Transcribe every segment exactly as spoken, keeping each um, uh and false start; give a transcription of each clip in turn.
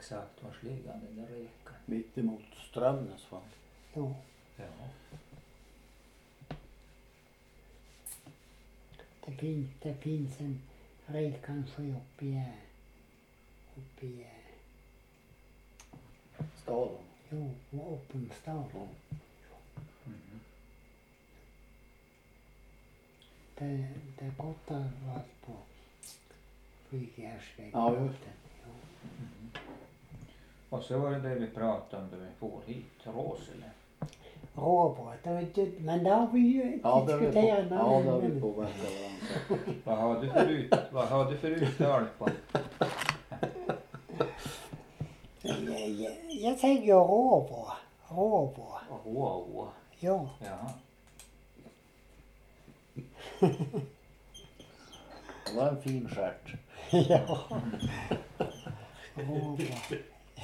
exakt vars ligger den där rekan? Mitt emot Strömnäs va? Jo. Ja. Det finns, det finns en rekanske uppe i uppe i Staden. jo, uppe i staden. Ja. Mm. Det, det kostar vart på Flygjärsvägen. Ja, just det. Jo. Mm. Och så var det det vi pratade om då vi får hit, Råsele. Råbröt, det vet du, men det har vi ju Ja, det har vi på, diskuterat. ja, det har vi på varandra. Vad har du för ut, vad har du för uttal på? Jag, jag, jag tänker råbröd. Råbröd. Wow. Ja. Ja. Det var en fin stjärt. Ja. Råbröd.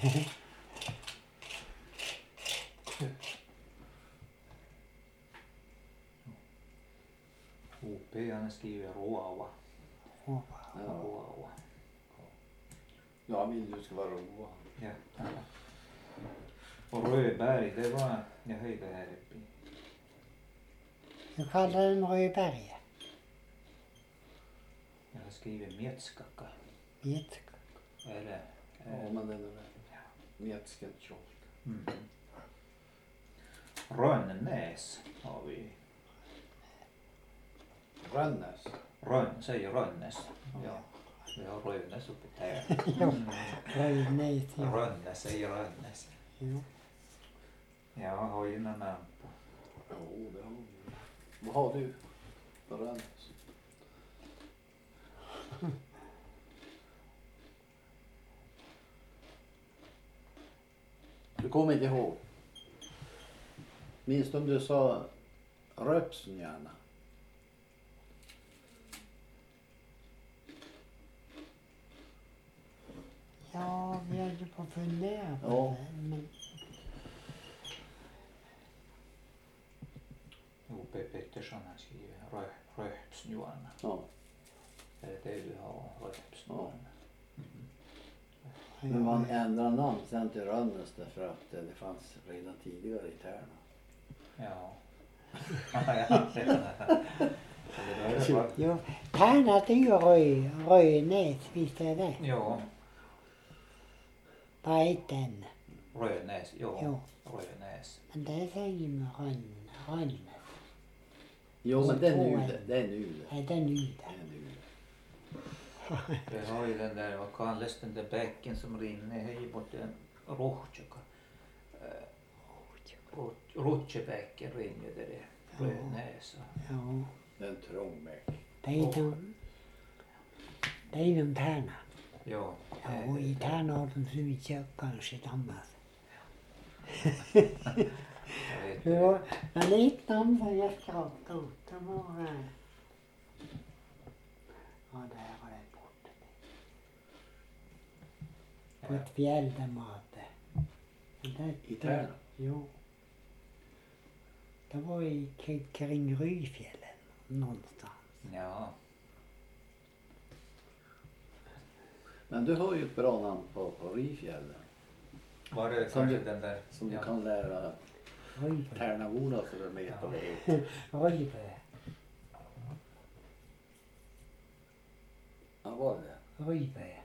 O P han skriver Råava. Råbröd. Ja. Råava. Jag vill du ska vara roa. Ja. Och Rödberg, det var jag höjde här uppe i. Jag kallar den Rödberg. Jag har skrivit Metskaka. Jättekul. Är det? Ja, men den är metsket tjockt. Mm. Rönnäs har vi. Rönnäs. Rönn, säger Rönnäs. Ja. Vi har Rönnäs uppe här. Ja. Röjnäs. Ja. Rönnäs säger Rönnäs. Jo. Ja, jag har ju några namn på. Jo, det har vi. Vad har du för Rönnäs? Du kommer inte ihåg. Minns du om du sa Röpsen gärna? Ja, vi hade på fundera på Ja. det. Men O P Pettersson har skrivit Rö, Röpsnjuana. Ja. Är det det du har? Röpsnjuana. Mm. Men man ändrar namn sen till Rönnäs därför att det, det fanns redan tidigare i Tärna. Ja. Ja, det var- jo, Tärna det är ju röj, Röjnäs, visst är det? Ja, Vad heter den? Rönäs. Ja, Jo. Rönäs. Men det säger med Rönn, Rönn. Jo, men det är nu Så det. Det är nu det. Är det nu Det det? är nu det. Vi har ju den där, vad kallas den där bäcken som rinner här bort en Rohtjoka. Rotjebäcken rinner där det är Rönäs. Ja, Det är en trång bäck. det är inom, det är inom Tärna. Ja. Ja, och i Tärna har de så mycket kanske ett annat. Jag vet Ja, inte. men ett namn som jag skrattade åt, det var... eh, Ja, där har jag bort det. På ett fjäll där man hade. Men det- I Tärna? Jo. Det var i, kring, kring Ryfjällen någonstans. Ja. Men du har ju ett bra namn på, på Rifjällen. Var det Som kanske du- den där? Som ja. du kan lära Ryfjällen. Tärnaborna så de vet Ja. vad det är. Ryfjällen. Ja, var det? Ryfjällen.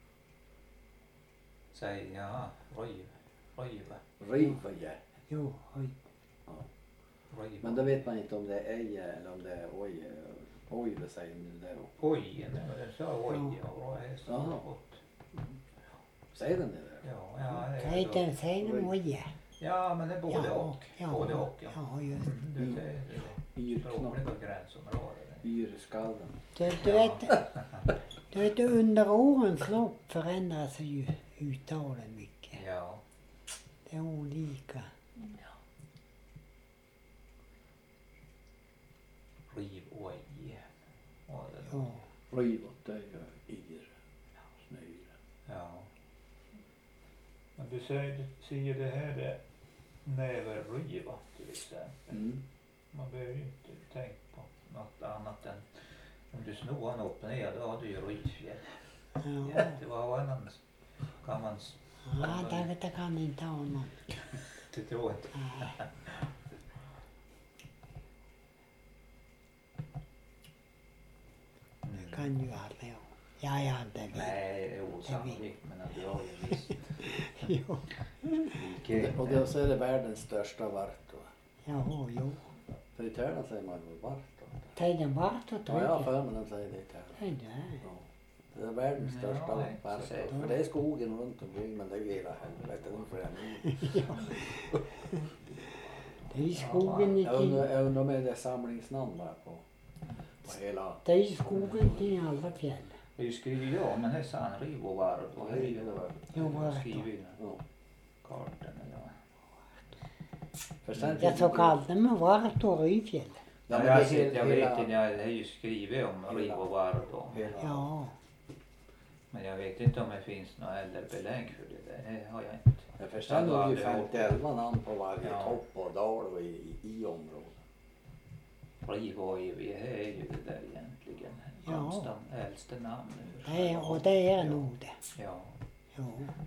Säg, ja, Röj. Röjva. Rifjäll. Jo, Ryfjällen. Röjva. Men då vet man inte om det är Eje eller om det är Oje. Oje säger nu där uppe. Oj, jag sa oj och häst Jaha. har gått. Säger den det där? Ja, ja, det Det är heter så. en Seinemoje. Ja, men det är både och. Både och, ja. Ja, just det. Mm, det är det. Yrknopp. Roliga gränsområden. Yrskallen. Du, du, vet, du vet, under årens lopp förändras ju uttalen mycket. Ja. Det är olika. Riv oj. Ja, det- Ja. Rivot, det är ju yr. Snöyre. ja. Men du säger, säger det här är näverriva till exempel. Mm. Man behöver ju inte tänka på något annat än om du snor han upp och ner, då har du ju Rydfjäll. Ja. Jätte, vad var en annan? Kan man s- Ja, det, det kan inte ha någon. Det tror jag inte. Nej. Det kan ju aldrig ha. Ja, ja, det vet. Nej, det är osannolikt, men att du har ju visst Jo. likhet. Och det, så är det världens största varto. Jaha, jo. För i Tärna säger man ju varto. Tiden vart och Ja, jag har tog. för mig de säger det i Tärna. Nej, nej. Ja. Det är världens Ja, största det är inte varto. säkert. För det är skogen runt omkring, men det är ju hela helvete. De får jag Ja. Det är ju skogen Jag undrar, kring, jag undrar om det är samlingsnamn bara på, på hela... det är ju skogen kring alla fjäll. Det är ju skrivit ja, men det är sann Rivovarv. Och det är ju Jo, Varto. skrivit Ja. kartan eller För sen Jag så kallade man vart och Ryfjäll. Ja, Ja, men jag, det är har sett, hela- jag hela- vet inte, jag har ju skrivit om Hela- Rivovarv då. hela- Ja, Men jag vet inte om det finns några äldre belägg för det där. Det har jag inte. Jag förstår nog ju aldrig femtioelva namn på varje Ja. topp och dal och i, i, i området. Rivo och Evi är ju det där egentligen. Ja. Äldsta, äldsta namnet. det är, och det är nog det. Ja. Jo.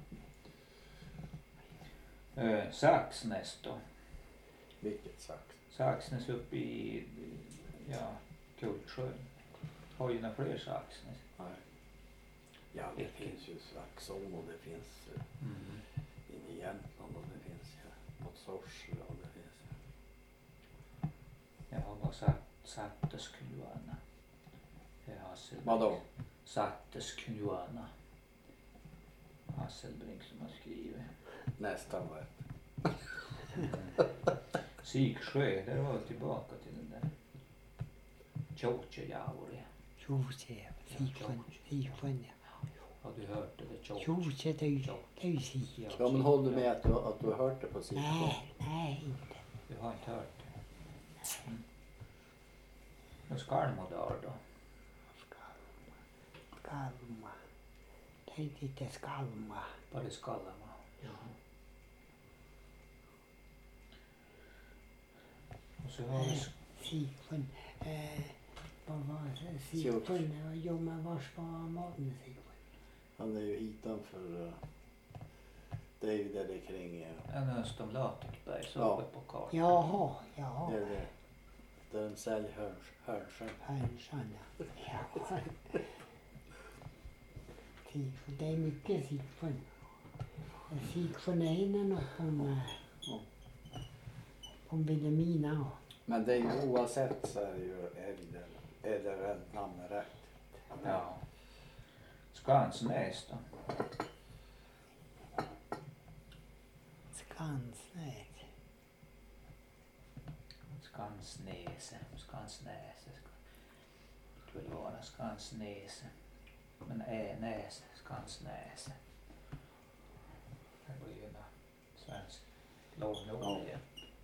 Äh, Saxnäs då. Vilket sax. Saxnäs uppe i, ja, Kultsjön. Har ju några fler Saxnäs. Nej. Ja, det finns ju Saxon och det finns uh, Mm. inne i Jämtland och det finns ju mot Sorsele och det finns ju. Jag har bara sagt Sattesknuana. Det är Hasselbrink. Vadå? Sattesknuana. Hasselbrink som har skrivit. Nästan rätt. Siksjö, där var jag tillbaka till den där. Tjotjejauri. Tjose, Siksjön, Siksjön ja. Har du hört det där Tjotje? Tjose, det är ju, det är ju Sik. Ja, men håller du med att du, att du har hört det på sitt Nej, nej inte. Du har inte hört det? Mm. Och Skalmodal då? Skalma. Det är lite Skalma. Bara Skallama. Och så har vi Siksjön. Eh, vad var det? Siksjön? Jo, men vars var maten i Siksjön? Han är ju hitanför. Uh, det är ju där det är kring. Uh, en öst om Latikberg så Ja. uppe på kartan. Jaha, jaha. det är det. Där de säljer hörs, hörsjön. Hönsan ja. Ja. Siksjön, det är mycket Siksjön. Siksjön är innan och på, Ja. på Vilhelmina. Men det är ju oavsett så är det ju är det, är det rätt namnet rätt. Ja. Skansnäs då? Skansnäs. Skansnäse, Skansnäse. Det skulle vara Skansnäse. Men Änäse, Skansnäse. Det blir ju något svenskt lånord igen.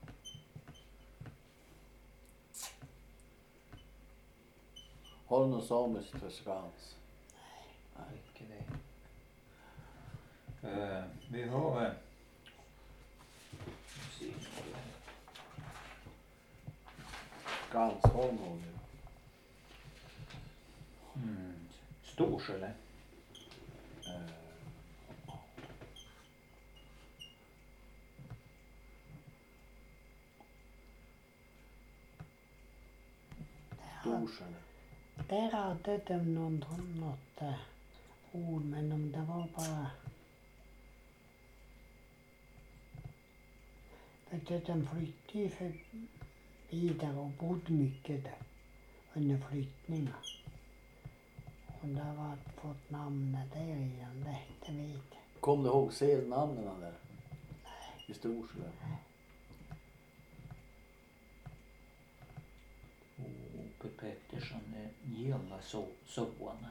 Har du något samiskt för skans? Icke det. Uh, vi har... Uh, Skansholm har vi. mm, Storsjö. Eh, Storsjön. Där hade de någon, något äh, ord, men om det var bara... Vet du, de flyttade ju för vidare och bodde mycket där under flyttningen. Och det har varit fått namnet där igen, det, det vet jag. Kom du ihåg selnamnen där? I Storsjö. Åke Pettersson gillar så, sån.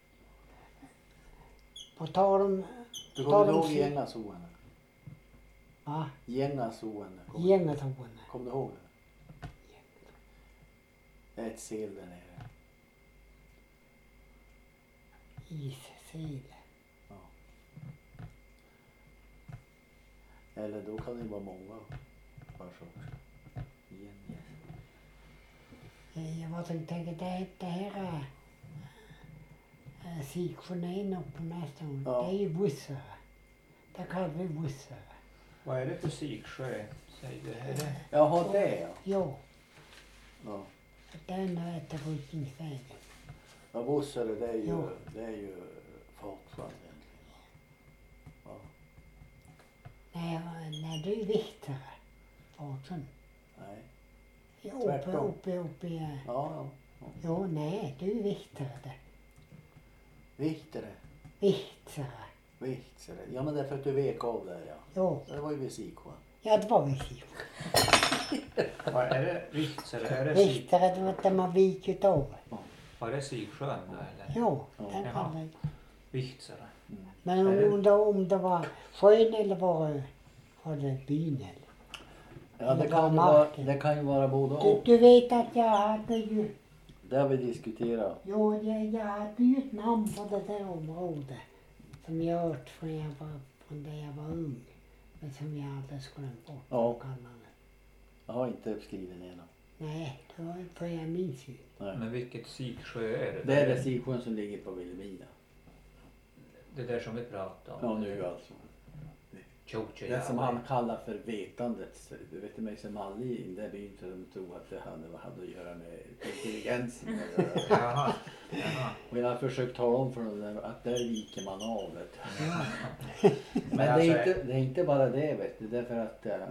På tal om... Du på kommer tal om ihåg si- Gängasoen? Va? Gängasoen. Kom, Gängatorn. kom du ihåg det? Det är ett sel där nere. Issel. Ja. Eller då kan det vara många vars också. Gänga. Jag var tänkte tänka det, det här är äh, Siksjön uppe nästan. Ja. Det är ju bussar. det kallar vi Vussare. Vad är det för siksjö? Säg det. Är det? Jaha, det ja. Jo, Ja. den heter Brytningsvägen. Ja, Vussare det är ju, Jo. det är ju Fatsjön egentligen. Ja. Nej, när du är Viktare, Fatsjön. Nej. Ja, uppe, Tvärtom. uppe, uppe i... Ja, ja. Jo, nej, du är Viktare där. Viktare. Viktare. Viktare. Ja, men det är för att du vek av där ja. Jo, Det var ju vid Siksjön. ja det var Viktare. Vad är det? Viktare? Är det Sik... Viktare, det var där man vikit av. Var det Siksjön då eller? Jo, Ja. den Jaha. kallar vi. Viktare. Men Är det- om det, om det var sjön eller var det, var det byn eller? Ja, det Det kan, ju var vara, marken. det kan ju vara både Du, och. du vet att jag hade ju, Det har vi diskuterat. jo, jag, jag hade ju ett namn på det där området. Som jag hört från jag var, från där jag var ung. Men som jag aldrig skulle bort. Ja. Kallar det. Jag har inte uppskrivit det än. Nej, det var för jag minns ju. Nej. Men vilket siksjö är det? Det är det Siksjön som ligger på Vilhelmina. Det där som vi pratade om. Ja, nu alltså. Tjotje, Det som ja. han kallar för vetandet. Du vet mig som aldrig i den där byn för de tror att det hade, hade att göra med intelligensen. Jaha. Jaha. Och jag har försökt tala om för dem att där viker man av. Vet du. Ja. Men det alltså- är, inte, det är inte bara det vet du. Därför att äh,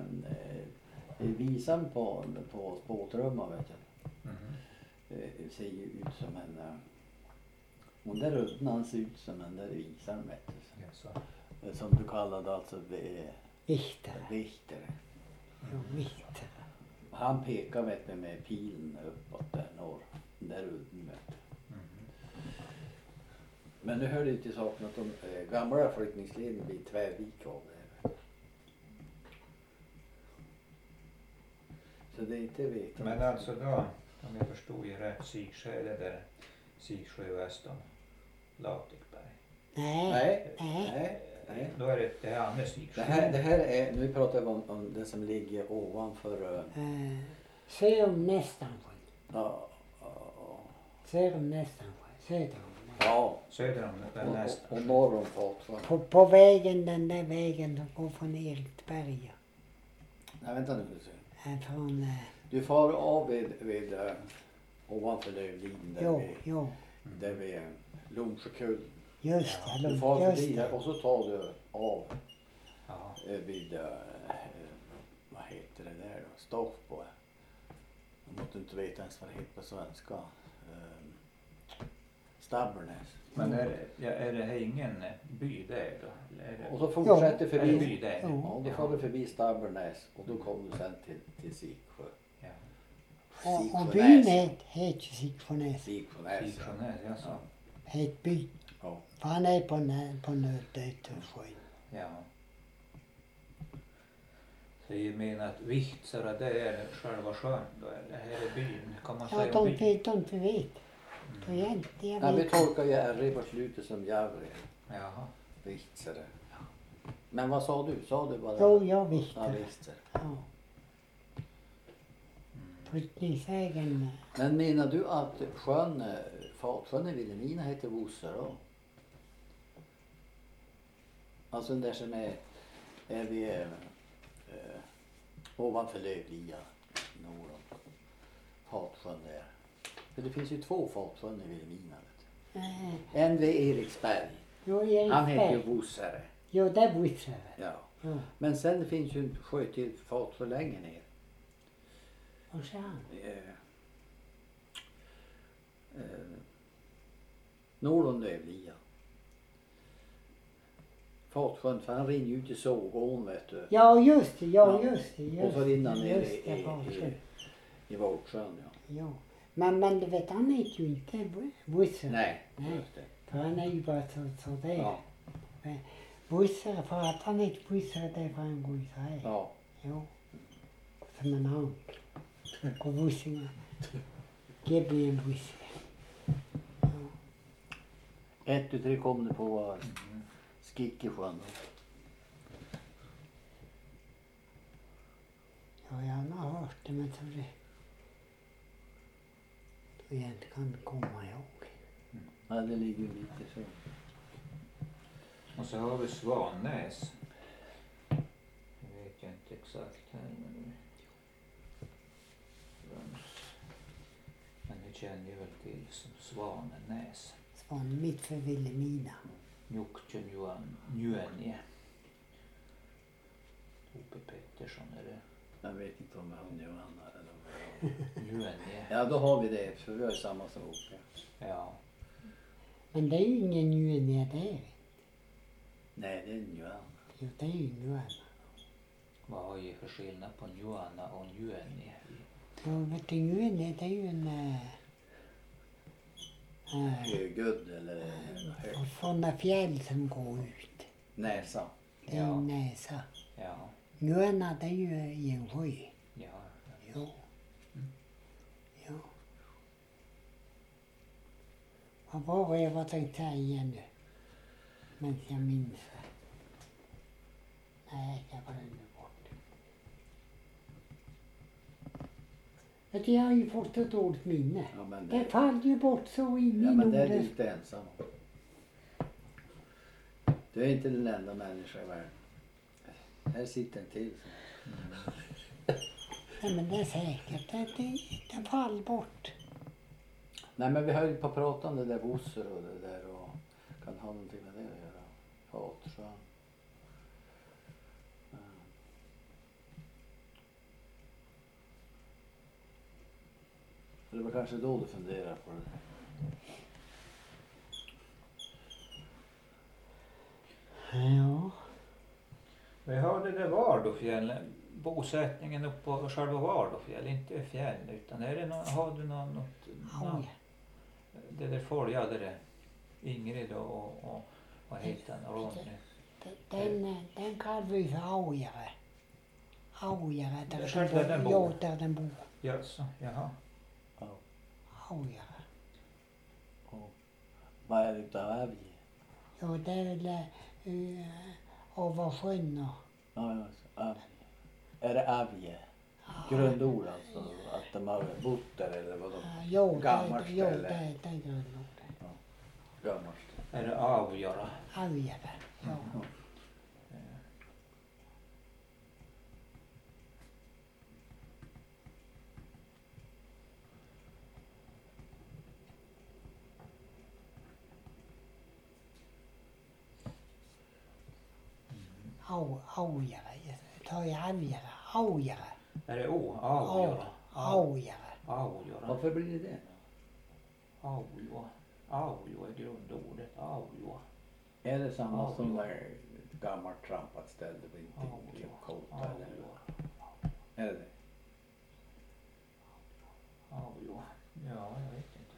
visan på, på spåtrumman vet du. Mhm. Eh, ser ju ut som en... Äh, hon där ruddan ser ut som en där visan vet du. Jaså. Eh, Som du kallade alltså ve, Viktare. viktare. Jo, Viktare. Han pekar vet du, med pilen uppåt där norr. Den där udden vet du. Mhm. Men nu hör det till saken att de eh, gamla flyttningsleden blir tvärvik av det. Så det är inte vetat. Men alltså då, om jag förstod ju rätt, Siksjö är det där Siksjö väst om Latikberg. Nej, Nej, nej. nej, nej. Då är det det här andra Siksjö. Det här, det här är, nu pratar vi om, om det som ligger ovanför, eh, Eh, Söder om Nästansjön. ja, ja, Söder om Nästansjön. Söder om det. ja, Söder om den och, nästa. och, och norr om Fatsjön. På, på vägen, den där vägen som går från Eriksberga. Nej, vänta nu får se. Eh, från, eh, Du far av vid, vid uh, ovanför Lövliden där jo, vid, jo. där vid uh, Lomsjökullen. Just det, Du far just förbi där det. och så tar du av Ja. eh, vid, uh, vad heter det där då, Stoffbo. Jag måste inte veta ens vad det heter på svenska. Um, Stabbernäs. Men är det, ja, är det här ingen by där då? Eller är det, Och så fortsätter är det förbi, by där? Ja. ja, då får du förbi Stabbernäs och då kommer du sen till, till Siksjö. Ja. Och, och byn het- heter Siksjönäs. Siksjönäs. Siksjönäs, jaså. Ja. Het by. Ja. För han är på, nö- på Nötötensjön. Ja. Så jag menar att Vihtsara det är själva sjön då, eller här är byn? Kan man Ja, säga de by? vet, de inte vet. Då Mm. hjälpte jag Ja, vi vet. tolkar ju R på slutet som Javri. Jaha. Vitsare. Men vad sa du? Sa du bara? Jo, jag Ja, visste. Vitsare. Ja. Mm. Flyttningsvägen. Men menar du att sjön, eh, Fatsjön i Vilhelmina heter Vussar då? Alltså den där som är, är vid, eh, eh, ovanför Lövlia, norr om Fatsjön där. För det finns ju två Fatsjön i Vilhelmina. Vet Eh, du. En vid Eriksberg. jo, Han heter ju Eriksberg. Vussare. Jo, det är Vussare. Ja. Ja. Men sen finns ju en sjö till Fatsjön längre ner. Och så han. Eh, eh, norr om Lövlia. Fatsjön, för han rinner ju ut i Sågån vet du. Ja, just det. Ja, Ja. just det. Just Och så rinner han det, ner just i, det, i, Fatsjön. i, i Vågsjön. Ja. Ja. Men, men du vet, han heter ju inte Bu- Vussare. Nej, Nej. just det. För han är ju bara så, så där. Ja, Vussare, för att han heter Vussare det framgår ju så här. ja. Jo. Som en hank. Och Vussingar. Det blir en Vussare. Ja. Ett, tu, tre kom det på var Mm. Skickesjön. Ja, jag har hört det, men så det... Då jag inte kan komma ihåg. Ja, det ligger ju lite så. Och så har vi Svanäs. exakt här men nu. Men ni känner ju väl till som Svanenäs. Svan mitt för Vilhelmina. Juktjön Johan Njuenje. Ope Pettersson är det. Jag vet inte om hon är Johanna eller Njuenje. Ja, då har vi det, för vi har ju samma som Ope. Ja. Men det är ju ingen Njuenje det. Nej, det är en Johanna. Jo, det är ju Njuenje. Vad har ju för skillnad på Njuana och Njuenje? Ja, vet du, Njuenje det är ju en... Äh, äh, Högudd eller hög. och sådana fjäll som går ut. Näsa. Det är Ja. en näsa. Ja. Njuena det är ju i en sjö. Ja. Jo. Ja. Vad var det jag var tänkt säga nu? Men jag minns det. Nej, jag var nu bort. Vet du, jag har ju fått ett dåligt minne. Ja, men Det det, faller ju bort så in ja, i men det är du Norden. inte ensam om. Du är inte den enda människan i världen. Här sitter en till. Nej, men det är säkert. Det, det, det faller bort. Nej, men vi höll på att prata om det där bosser och det där och kan ha någonting med det att göra. Fatsjön. Ja. Så det var kanske då du funderade på det. Ja. Vi hörde det Vardofjäll, bosättningen uppe på själva Vardofjäll, inte fjäll utan är det någon, har du någon, något, någon Oj. det där följade det Ingrid och, och, och vad heter han, Ronny? Den, den kallar vi för aujare. Aujare där Där den, den bor. bor. Ja, där den bor. Jaså, jaha. Ja. Aujare. Och vad är det utav älg? Ja, det är väl uh, av sjön och... Ja, ja, så älg. Är det älg? Grundord alltså? Att de har bott där eller vad de? Uh, jo, Gammalt det, jo, eller? det, det är grundord. Gammalt. Är det avgöra? Aujare. Ja. Ja. Au, aujare. Ta i aujare. Aujare. Är det o? Avgöra? Aujare. Avgöra? Varför blir det det? Avgöra? Avgöra är grundordet. Avgöra. Är det samma Ja, som ja. där gammalt trampat ställe och inte Ja, blev ja. kota eller? Avgöra. Är det det? Avgöra. Ja, jag vet inte.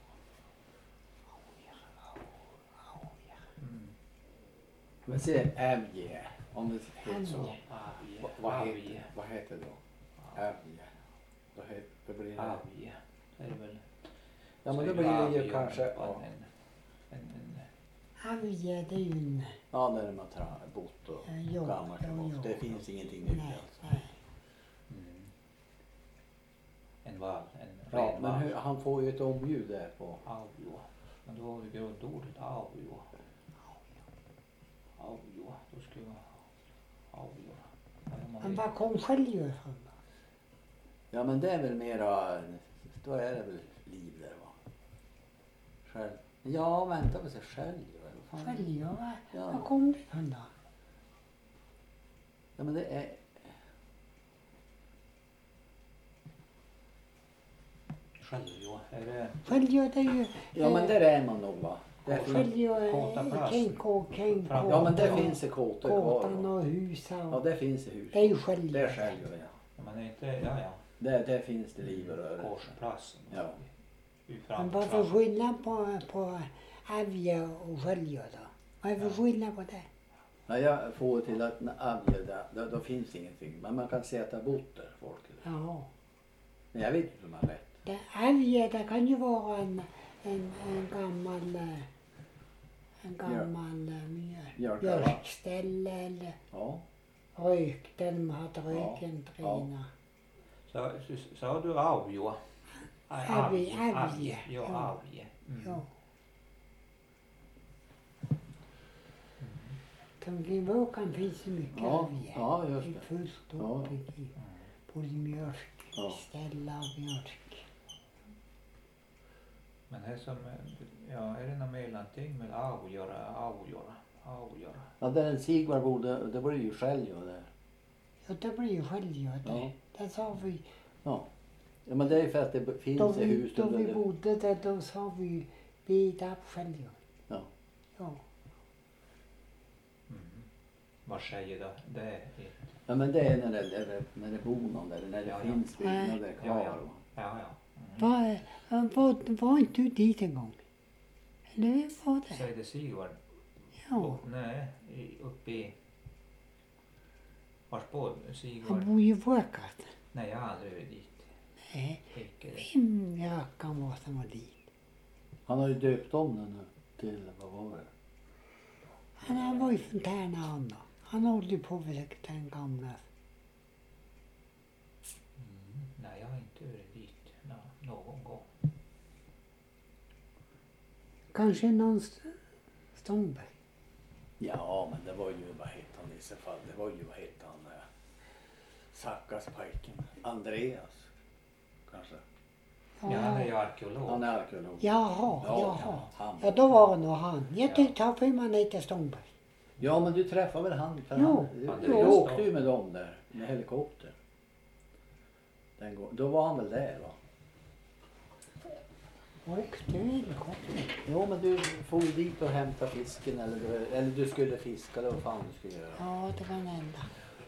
Mm. Men se älg. Om det heter så. Älg. Avge. Va- Vad Avge. heter, vad heter det då? Älg. Då heter, det blir det. Avge. Det är väl... Ja, men så då är blir det ju avgöra kanske. på Ja, En, en, en, Auje, det är ju en... ja där man har bott och Ja, jo, gammalt jo, och jo. bott. Det finns ingenting nytt Nej, alltså. nej. mm. En vall. En Ja, ren men vall. hur, han får ju ett omljud där på. Avgå. Men då har vi grundordet avgå. Avgå. Då ska jag avgå. Men var kom skäljer ifrån då? Ja, men det är väl mera, då är det väl liv där va? Själv. Ja, vänta på sig själv. Vad fan? Skäljer, var, Ja. var kom det ifrån då? Ja, men det är, Självgå. Är det... Skäljer det är ju... ja men där är man nog va? Där Och finns, Skäljer Kåta plast. kring kå- kring Fram- ja men där kåtan- finns det kåtor kvar Kåtan va? och hus Ja, och... det finns det hus. Det är ju Det är skäljer. själv ja. Man är inte... Ja, ja. Där, där finns det liv och rörelse. Korsplatsen. Ja. Men vad för skillnad på, på älg och skäljer då? Vad är för skillnad på det? Ja, jag får till att när Avge, där, då, då finns ingenting. Men man kan se att det har bott där folk. Ja. Men jag vet inte om man har rätt. Det älg, det kan ju vara en, en, en gammal... eh, En gammal eh, mjö- Björkar, va? björkställe eller Ja. rök där de hade röken Ja. trina. Så, så, sa du avgå? Avge, avge. Avge. Ja, Ja. avge. Mm. Ja. Omkring Våkan finns det mycket Ja, älg. ja, Det just är det. fullt Ja. upp i både mjölk, Ja. ställa och mjölk. Men det är som, ja, är det något mellanting med avgöra, avgöra, avgöra? Ja, där en Sigvard bodde, det var ju Skäljo där. Ja, det blir ju självgörande. Ja. Där sa vi, Ja. Ja, men det är för att det finns då i vi, hus. då vi det- bodde där, då sa vi bida på självgörande. Ja. Ja. Mm. Vad säger då det? i- Ja, men det är när det, när det, när det bor någon där, när det Ja, ja. finns byggnader Ja, kvar. ja. va. Ja, ja. Mm. Var, var, var inte du dit en gång? Eller hur var det? Säger det Sigvard? Ja, Nej, i, uppe i... Vars bor han Sigvard? bor ju på Våkat. Nej, jag har aldrig varit dit. Nej, Icke det. vem rackaren var som var dit? Han har ju döpt om den nu till, vad var det? Han, han var ju från Tärnaön då. Han håller ju på att försöka den gamla. Mm. Nej, jag har inte varit dit nå, någon gång. Kanske någon st- Stångberg. Ja, men det var ju, vad hette han i så fall? Det var ju, vad hette han? eh, Sackas pojken. Andreas. Kanske. Ja, han är ju arkeolog. Han är arkeolog. Jaha, Ja, jaha. han. Ja, då var det nog han. Jag Ja. tyckte han för man heter Stångberg. Ja, men du träffade väl han? För Jo. han du, Han du är åkte just ju med dem där, med helikopter. Den går, då var han väl där va? Åkte du helikopter? Jo, men du får ju dit och hämta fisken eller du, eller du skulle fiska eller vad fan du skulle göra. Ja, det kan hända.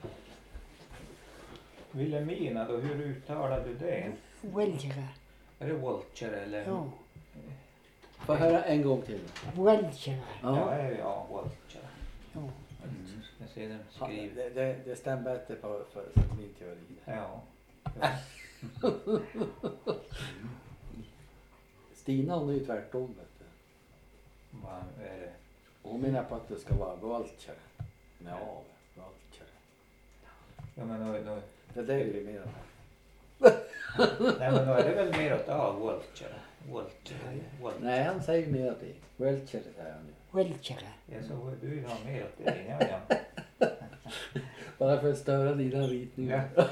Wilhelmina då, hur uttalar du det? Welchera. Är det Walcher eller? Ja, Får jag höra en gång till? Welchera. Ja, Ja. är- ja Walcher. Ja. Mm. Jag ser den Ja, skriven. det, det, det stämmer bättre på för min teori. Ja. ja. Stina hon är ju tvärtom vet du. Vad är det? Hon menar på att det ska vara Vulture. Med av. Vulture. Ja, men då, då, Det där är ju mer. nej, men då är det väl mer åt A, Walcher. Walcher. Walcher. Nej, han säger mer det. Vulture säger han ju. Welchera. Ja, så du vill ha mer åt det? Ja, ja. Bara för att störa dina ritningar. Ja.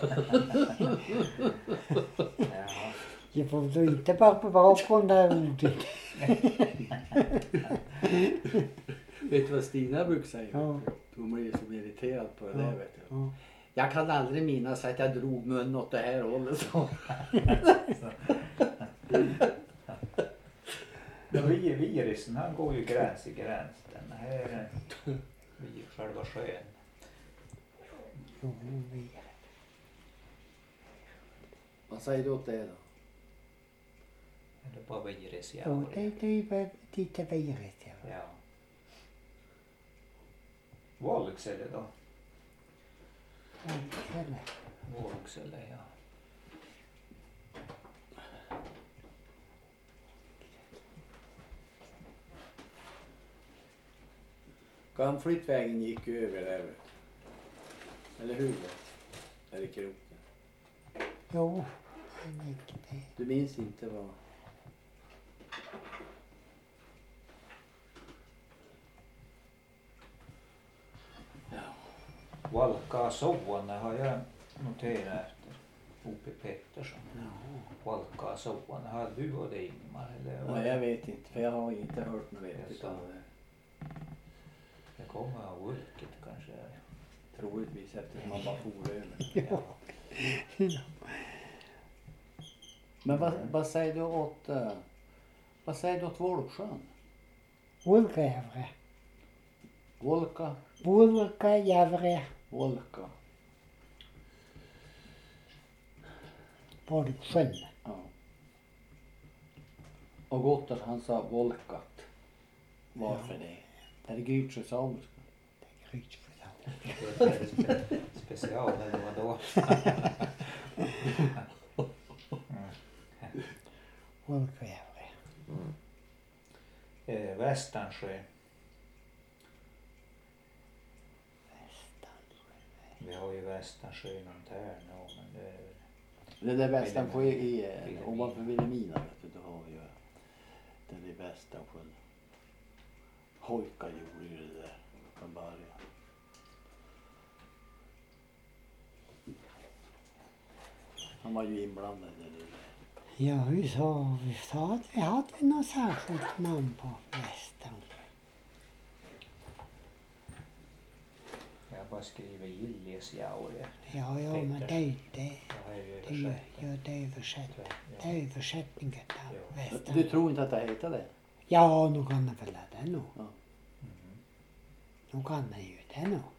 Ja. Jag får då inte bara på bakom det här ordet. Vet du vad Stina brukar säga? Ja. Hon blir så irriterad på det där vet du. Ja. Jag kan aldrig minnas att jag drog mun åt det här hållet. Så. Ja, vi- virusen han går ju gräns i gräns. Den här vi själva sjön. Jo, vi. Vad säger du åt det då? Eller bara virus Ja, ja. det, det är bara lite virus. Ja. Ja. Volksele då? Welchera. Volksele, ja. Gamflyttvägen gick ju över där vet du. Eller hur? Där i kroken. Jo, det gick det. Du minns inte vad... Ja. Valkaa Sovonne har jag noterat efter. O P Pettersson. Ja. Valkaa Sovonne. Har du och det Ingmar? Eller vad? Nej, jag vet inte. För jag har inte hört något vettigt Jaså. av det. Det kommer av Ulket kanske. Troligtvis eftersom man bara for över. Ja. Men vad, vad säger du åt... Uh, vad säger du åt Volgsjön? Volkajävre. Volka? Volkajävre. Volka. Volksjön. Ja. Och Gotthard han sa Volkat. Varför det? Är det Gytsche samiska? Grytförsamling. Det är spe- special eller vadå? Volkajävre. Eh, Västernsjö. Vi har ju Västernsjö inom Tärnå men det är Det där Västernsjö i, eh, Vilhelmina. ovanför Vilhelmina vet du, då har vi ju den i Västernsjön. Hojka gjorde ju det där från början. Han var ju inblandad i det. Ja, vi sa, vi sa att vi hade något särskilt namn på västen. Jag bara skriver Giljesjaure. Ja, ja, men det är ju det. Jag har ju Det är ju översatt ja, det är översättning. Det är översättningen av Ja. västen. Du tror inte att det heter det? Ja, nog kan det väl det nog. Ja. Nog kan det ju det nog.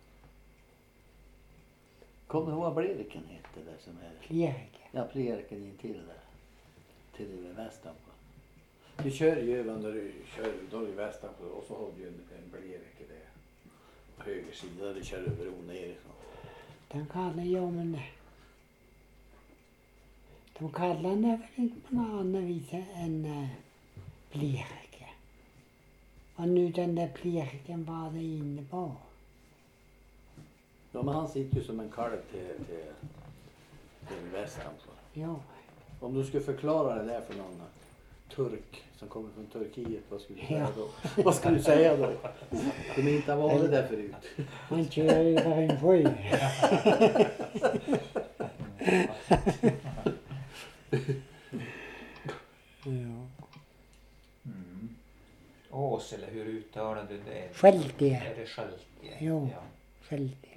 Kommer du ihåg vad Bleriken hette det som är? Klierike. Ja, Bleriken in till där. Till det västan på. Du kör ju över när du kör, då är det västan på och så har du en, en Blerike där. På höger sida, du kör över bron nerifrån. De kallar ju men det. De kallar det väl inte på något annat vis än äh, Blierike. Och nu den där Blieriken vad det innebar. Ja, men han sitter ju som en kalv till, till, till västan på. Ja, Om du skulle förklara det där för någon turk som kommer från Turkiet, vad skulle du säga Ja. då? Vad skulle du säga då? De inte har varit där förut. man kör över en sjö. Ja. Mm. Ås, eller hur uttalar du det? Skältie. Är det Skältie? Jo. Ja. Skältie.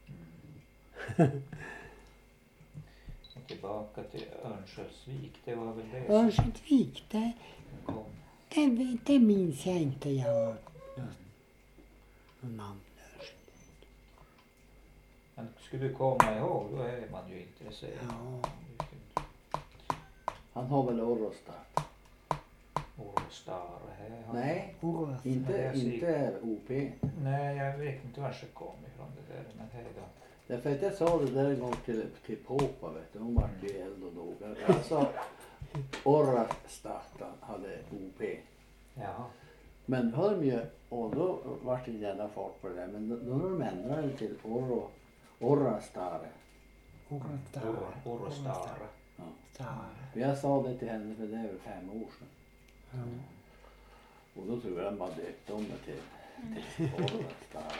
Och tillbaka till Örnsköldsvik, det var väl det Örnsköldsvik, det, som kom. det, det minns jag inte jag har hört något, något namn. Men skulle du komma ihåg, då är man ju intresserad. Ja. Han har väl Orrostar? Orostar. Nej, Oroa. inte, jag ser- inte O P. Nej, jag vet inte var det kom ifrån det där, men hej då. Därför att jag sa det där en gång till, till Påpa, vet du. Hon var ju eld och dog. Jag sa Orrastartan hade O P. Ja. Men hör de ju, och då vart det en jävla fart på det där. Men då, då när de ändrade det till Orro, Orrastare. Orostar. Orostar. För jag sa det till henne för det är väl fem år sedan. Ja. Och då tror jag de bara döpte om det till, till Orrastare.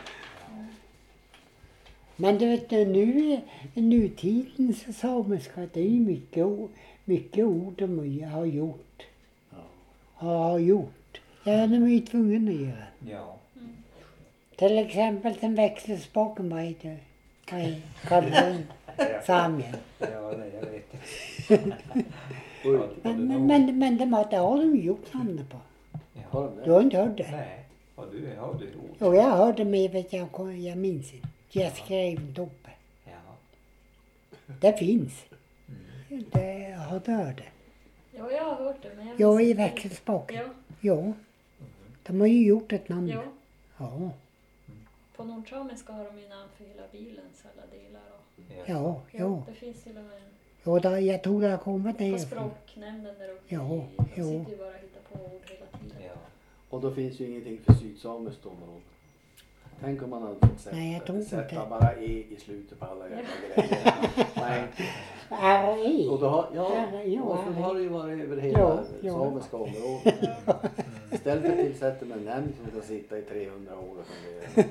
Men du vet nu i nutidens samiska det är ju mycket, o- mycket ord de har gjort. Ja. Har gjort. Ja, de är ju tvungna att göra. Ja. Till exempel den växelspaken, vad heter det? Kaj, Karlsson, Samien. Ja, det jag vet inte. Ja, Men, men, men, men de har, det har de ju gjort namnet på. Har Ja. de Du det? har inte hört det? Nej, har du, har du gjort? Jo, jag hörde men vet jag, jag minns inte. Jag skrev inte upp det. Ja. Det finns. Mm. Det har du hört det? Ja, jag har hört det. Men jag Ja, visste i inte. växelspaken. Ja, Ja. De har ju gjort ett namn. ja. Ja. På nordsamiska har de ju namn för hela bilens alla delar. Och, Ja. Ja, ja. Det finns till och med en Ja, då, jag tror det har kommit på nerifrån. språknämnden där uppe. Ja, i, de jo. sitter ju bara och hittar på ord hela tiden. Ja. Och då finns ju ingenting för sydsamiskt område. Tänk om man hade fått sätta, Nej, jag tror sätta inte. bara E i slutet på alla jävla grejer. Nej. R I. Och då har, ja, Ja, ja, och så ja. har det ju varit över hela Ja, ja. samiska området. Istället för att tillsätta med en nämnd som ska sitta i trehundra år och fundera.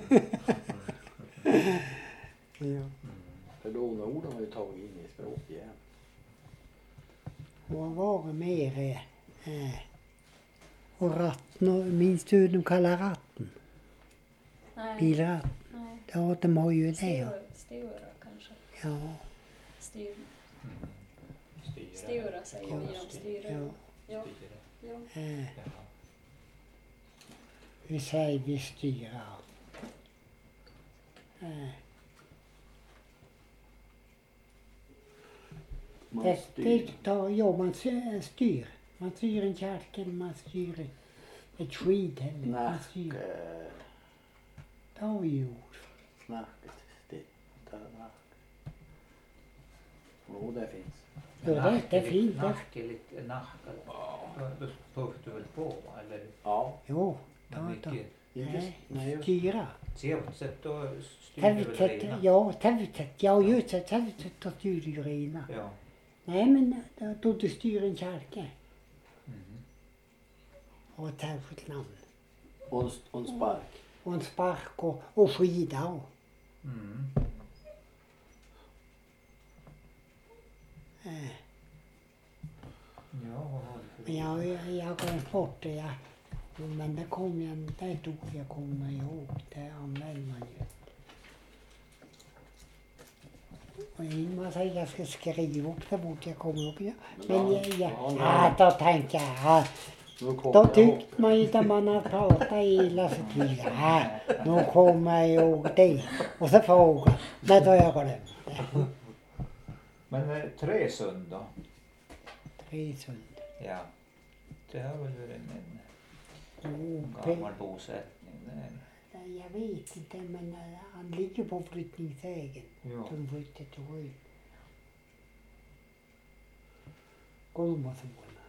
Ja. För låneorden har ju tagit in i språk igen. Och var det mer eh, och ratten, minns du hur de kallar ratten? Nej, Bilratten. nej. Ja, de har ju det. Stivura, stivura kanske. Ja, Styr, Styra. stivura säger vi om ja, styre. ja. Ja, Styra. ja. eh, Ja. vi säger vi styra. Eh, Man det, styr. det tar, ja, man sy- styr. Man styr en kärkel, man styr ett, ett skid. Eller, man Nack, styr. eh, Det har vi gjort. snacket, titta, nack. Jo, det finns. Ja, det, det är fint. Det, Nacke, lite nacka. Då puffar du väl på, eller? Ja, jo, Men ta, ta. mycket. inte, Nej, nej, just- styra. Sävtset, då styr du väl Tävtet, rena? ja, tävtet, ja just det, tävtet då styr du ju rena. Ja. Nej men då, då du styr en kärke Mhm. och ett särskilt namn. och, en, och en spark. Och en spark och, och skida och. Mm. Eh, Ja, vad har du för Jag, jag, jag kom bort det. Jag, men det kom jag, det tog jag kommer ihåg. Det använde man ju. Och Ingmar säger att jag ska skriva upp det bort jag kommer ihåg. Ja. Men jag, jag, ja, då tänkte jag, ja, då tyckte man ju att man har pratat hela sitt liv. Ja, nu kommer jag ihåg det. Och så frågade när då jag glömt det. Men eh, Träsund då? Tresund. Ja. Det har väl varit en, Jo, en gammal bosättning där. det- jag vet inte men eh, han ligger på flyttningsvägen. Ja. De flyttade till Ryd. Kolmåsborna.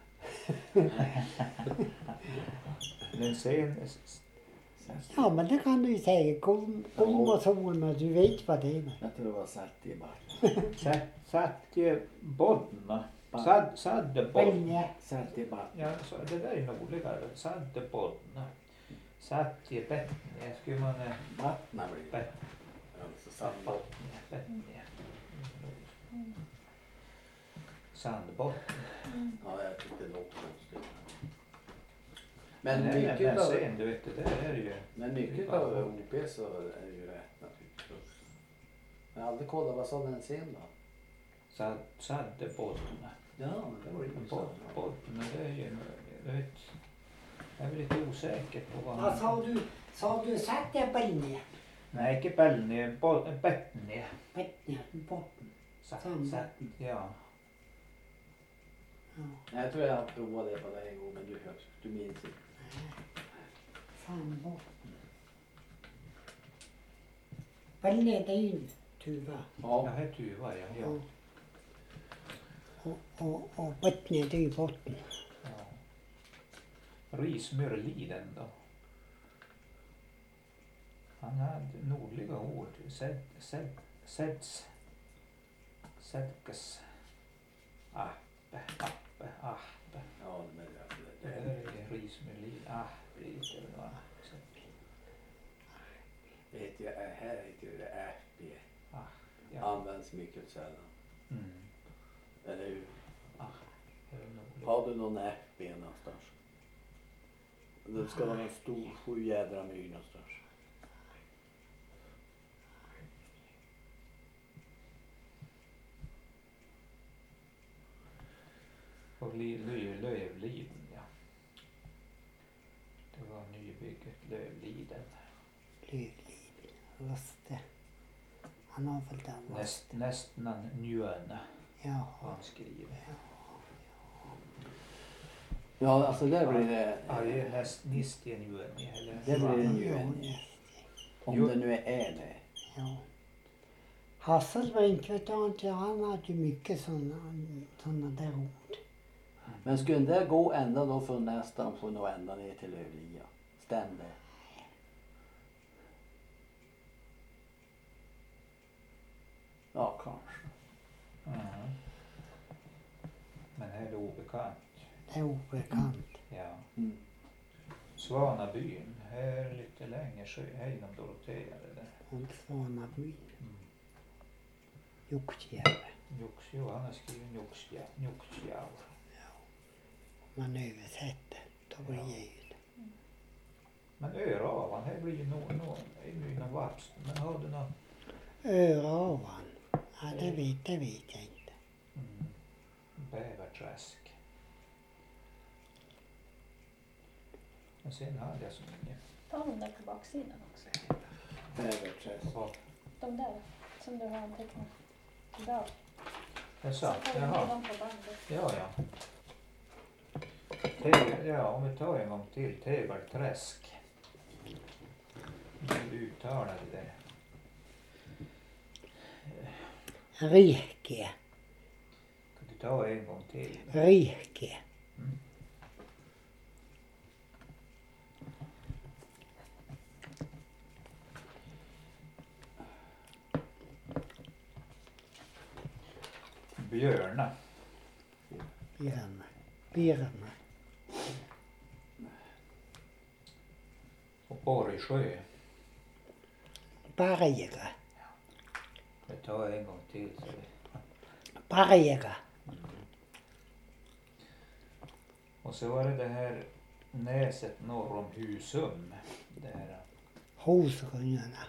Men sen, Ja men det kan du ju säga. Kolmåsborna, du vet vad det är. Jag tror det var satt i bara. satt, satt ju bodna. Sad, saddebodna. Välje. Satt i bara. Ja, så det där är nordligare. Saddebodna. Satt i Bettnie. Skulle man... eh, Vattna blir det. Bet- Alltså sandbotten. Bettnie. Bettnie. Sandbotten. Ja, jag tyckte det låter konstigt. Men Nej, men, mycket men av, sen, du vet, det där är ju... men mycket av O P så är det ju rätt naturligtvis. Jag har aldrig kollat vad sa den sen då? Sad, saddebodna. Ja, det var ju så. Bod- Bodna, det är ju... Du vet, jag är lite osäker på vad Vad sa du? Sa du satt jag på linje? Nej, inte Bettnie. Bod- Bettnie. Bettnie, botten. Satt, Sandbotten. satt, ja. Ja, Jag tror jag har provat det på det en gång men du, du minns inte. sandbotten. Bettnie det är ju en tuva. Ja, Ja, här är Tuva, ja. ja. Och, och, och Bettnie det är ju botten. ja. Rismörliden då. Han hade nordliga ord. Sed, sed, seds. Sedkes. Appe, appe, appe. ja men det, Det det, där är rismörlid. Appe, eller vad. det heter ju, här heter det ärtbe. Ja. Används mycket sällan. Mm. Eller hur? Det är nordligt. Har du någon ärtbe någonstans? Det ska vara en stor sju jädra myr någonstans. Och li, lö, Lövliden, ja. Det var nybygget Lövliden. Lövlid. Just det. Han har väl den. Näst, nästan Njöne Ja. har han skrivit. Ja, alltså där blir det, Ja, det är näst, nistien Njöne. Eller? det blir en Ja, ju ja. om det nu är det. Ja. Hasselbrink vet jag inte, han hade ju mycket sådana såna där ord. Men skulle det gå ända då från nästan från och ända ner till Övliga? Stämde? Ja, kanske. Mm. Men här är det obekant. Det är obekant. Ja. Mm. Svanabyn, här är lite längre sjö, här inom Dorotea det där. Och Svanaby, Mm. Jukkjärvi. Juks, han har skrivit Juksjaur. Man översätter, då blir det ju. Men Öravan, här blir ju nog no, no, inom Vapst. Men har du någon? Öravan, ja det vet, det vet jag inte. Mm. Bäverträsk. Men sen hade jag så mycket. Ta de där på baksidan också. Bäverträsk. Ja, De där som du har antecknat. Bra. det är Så sant. tar vi med Jaha. dem på bandet. Ja, ja. Te, ja, om vi tar en gång till. Tegelträsk. Du uttalade det. Rike, Kan du ta en gång till? rike. Mm. Björna. Birna, Birna, Och Borgsjö. Berga, Vi tar en gång till. Så vi... Berga, Och så var det det här näset norr om Husum. Det här. Hosringarna.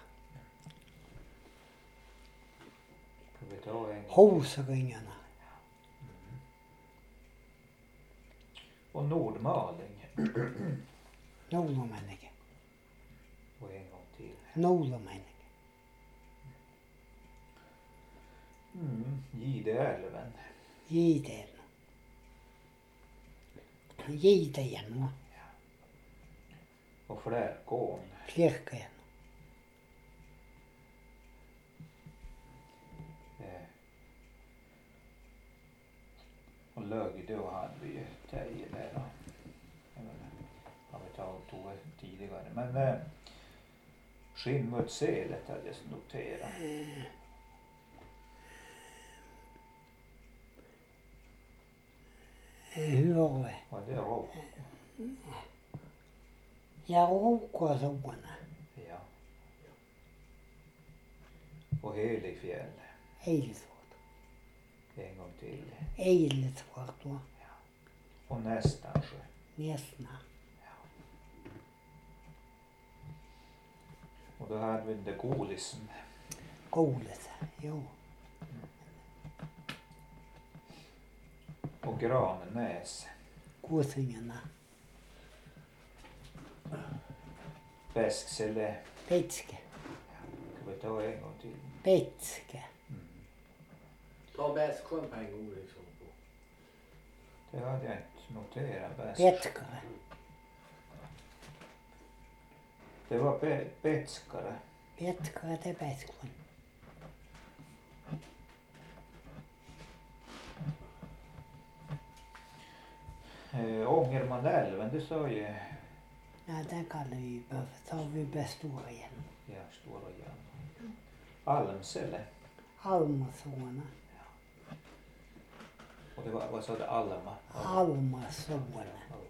Ska vi ta en? Hosringarna. Mm. Och Nordmaling. Nordmänniska. Och en gång till. Nordmänniska. Mm. Gideälven. Giden. Giden. Och Flärkån. Flirken. Eh. Och Lögde och hade vi ju Teje där då. Har vi tagit tog tidigare. Men eh, Skinnmutselet hade jag noterat. Hur var det? Var det Råk? Jag råkade såna. Ja. Och Heligfjäll. Eilsvart. En gång till. Eilsvart va? Och Nästansjö. Näsna. Och då hade vi det Golisen. Golet. Jo. Och Granenäs. Gåsingarna. Bäsksele. Betske. Ska vi ta en gång till? Betske. Mm. Ta Bäsksjön på en gång liksom. Det hade jag inte noterat. Bäsk. Betskare. Det var be- Betskare. Betskare det är Betskaren. Eh, Ångermanälven, det sa ju. Ja, det kallar vi bara. Så har vi Bestora igen. Ja, Stora Järn. Almsele. Almasåna. Och det var, vad sa det? Alma? Almasåna.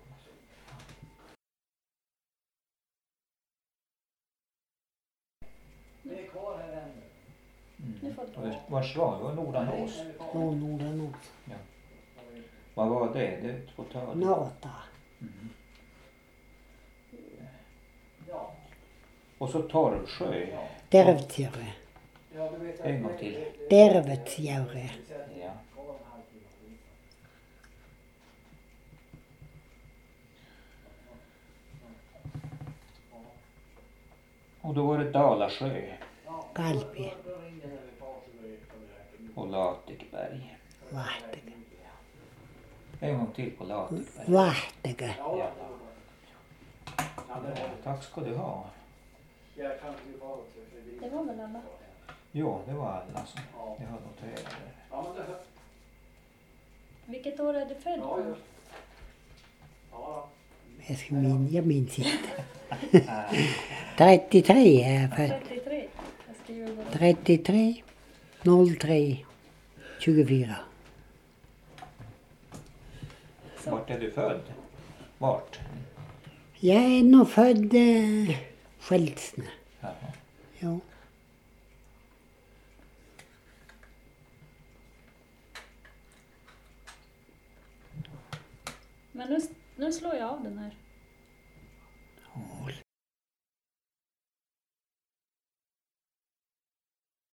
Vi är kvar här ännu. Mm. Och det var svar, det var Nordanås. Någon Nordanås. Vad var det? Det är på tal. Nata. Mm. Ja. Och så Torvsjö. Dervtjärre. Ja, du vet att En gång till. Dervtjärre. Ja. Och då var det Dalasjö Kalpi. och Latikberg. Vahtega. En gång till på Latikberg. Vahtega. Ja. Ja, tack ska du ha. Det var väl alla? Jo, det var alla som jag har noterat det. Vilket år är du född på? Jag, ska min, jag minns inte. trettiotre är jag född. trettiotre. Jag skriver bara. trettiotre noll tre tjugofyra. Vart är du född? Vart? Jag är nog född eh, Skäldsnö. Jaha. Jo. Men nu, nu slår jag av den här. Hål.